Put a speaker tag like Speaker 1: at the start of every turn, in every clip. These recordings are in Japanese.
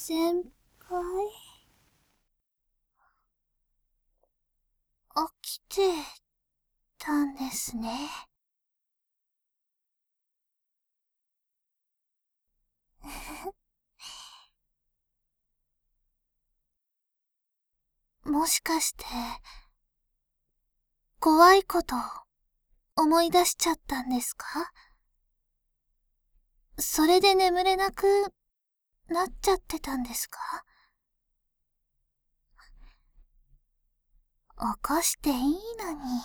Speaker 1: 先輩。起きてたんですね。もしかして、怖いこと思い出しちゃったんですか？それで眠れなくなっちゃってたんですか？起こしていいのに。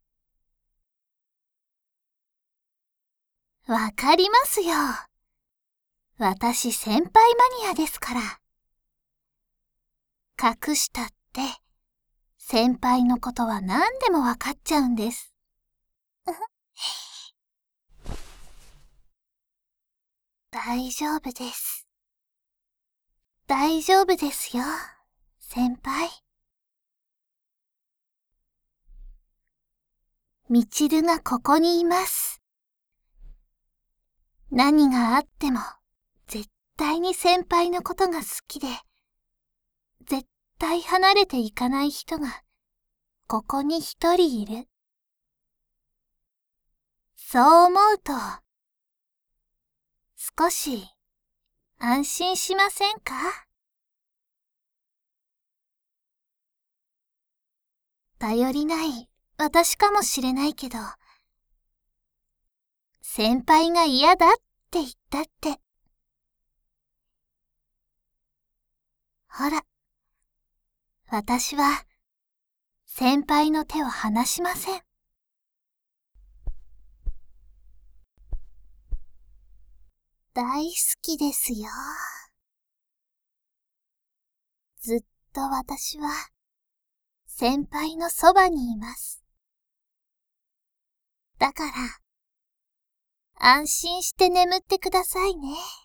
Speaker 1: わかりますよ。私先輩マニアですから。隠したって先輩のことは何でもわかっちゃうんです。大丈夫です。大丈夫ですよ、先輩。みちるがここにいます。何があっても絶対に先輩のことが好きで、絶対離れていかない人がここに一人いる。そう思うと少し安心しませんか？頼りない私かもしれないけど、先輩が嫌だって言ったって。ほら、私は先輩の手を離しません。大好きですよ。ずっと私は先輩のそばにいます。だから安心して眠ってくださいね。